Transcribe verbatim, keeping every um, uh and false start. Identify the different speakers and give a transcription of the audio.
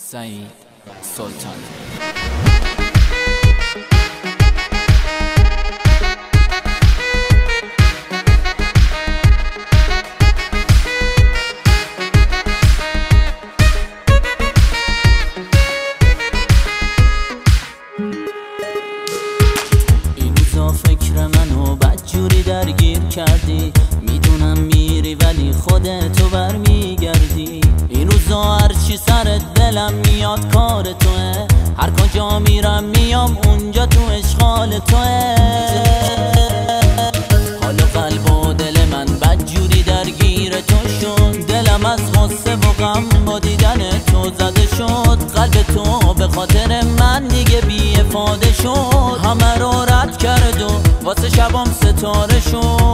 Speaker 1: سعید سلطان.
Speaker 2: فکر منو بدجوری درگیر کردی، میدونم میری ولی خودتو برمیگردی. این روزا هرچی سر دلم میاد کار توه، هر کجا میرم میام اونجا تو اشغال توه. حالا قلب و دل من بدجوری درگیر تو شد، دلم از غصه و غم با دیدن تو زده شد. قلب تو به خاطر من دیگه بی افاده شد، همه رو رد کرد و واسه شبام ستاره شد.